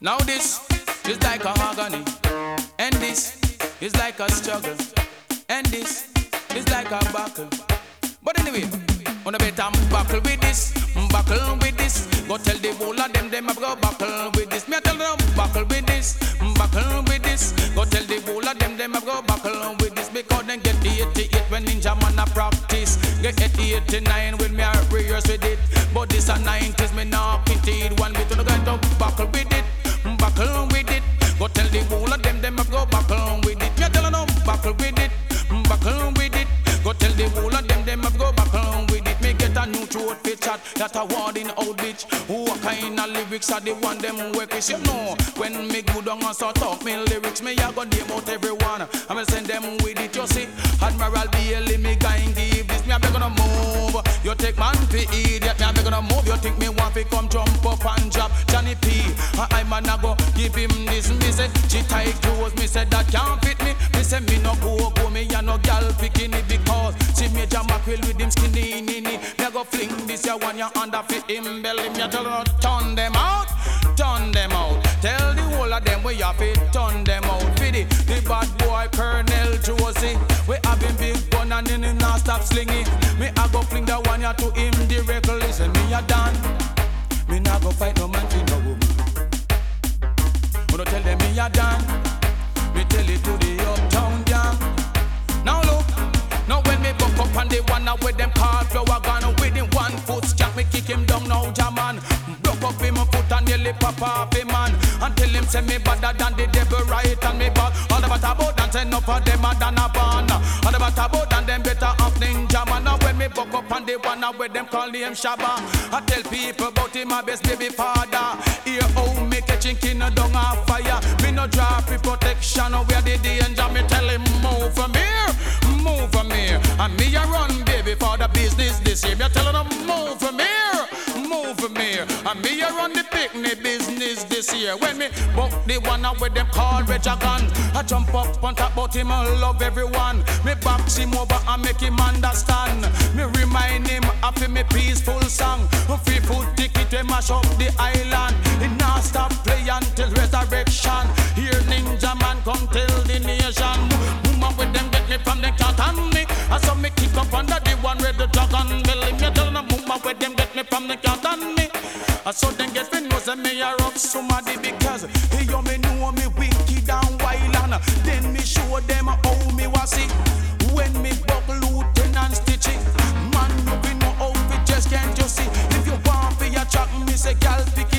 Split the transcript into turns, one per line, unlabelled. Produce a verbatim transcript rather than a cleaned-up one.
Now this is like a agony, and this is like a struggle, and this is like a buckle. But anyway, on a better buckle with this, buckle with this. Go tell the whole of them, them have go buckle with this. Me I tell them buckle with this, buckle with this. Go tell the whole of them, them have go buckle with this. Because then get the eighty-eight when ninja man a practice. Get eighty, eighty-nine when me a rehearse with it. But this a nineties, me not indeed one bit to the guy to buckle with it, buckle with it. Go tell the whole of them, them have go buckle with it. Me I tell them buckle with it, buckle with it. Go tell the whole of them, them have go buckle with it. Me get a new throat fit chat that a word in old bitch. Who a kind of lyrics are the one them work with? You know, when me good on and start talk me lyrics, me a go name out everyone. I'ma send them with it, you see. Admiral Bailey, me going give this. Me a be gonna move. You take man for idiot. Me a be gonna move. You think me want to come jump up and drop Johnny P. I man a go give him this. Me say she tight clothes. Me say that can't fit me. Me say me no go go. Me a no gal picking it because she Major Mackerel with him skinny nini. Me a go fling this ya one ya under fit him belly. Me a tell her turn them out, turn them out. Tell the whole of them we have it, turn them out. Fiddy, the bad boy Colonel Josie. We have him big gun and then him not stop slinging. Me a go fling the one ya to him directly. Listen, me a done. Me not go fight no man for no woman. Wanna tell them me a done. Me tell it to the uptown gang. Now look, now when me buck up and they wanna with them call flower gun with him one foot jack, me kick him down now, Jaman. Broke up him foot and nearly pop off him man. And tell him say me better than the devil right and me back. All about about and say enough of them a than a ban. All about about and them better off ninja man. Now when me buck up and they wanna with them call him Shabba. I tell people about him my best baby father. Here how me catching king down a fire. Me no drop for protection where the danger. Me tell him move from here, move from here. And me a run baby for the business this year. Me a telling them move from here, move from here. And me a run the picnic business this year. When me buck the one out with them call Rejagan, I jump up on top about him and love everyone. Me box him over and make him understand. Me remind him of me peaceful song. Free food ticket to mash up the island. He not stop play until resurrection. Here ninja man come tell the nation. Woman with them get me from the cat and me. I saw me kick up under the one with the dragon belly. Me tell them woman with them get me from the cat and me. I saw them get me nose and me a rock somebody because he you me know me wicked and wild and then me show them how me was it. When me buck Lieutenant Stitching, man you be know how we just can't you see. If you want for your track me say gal pick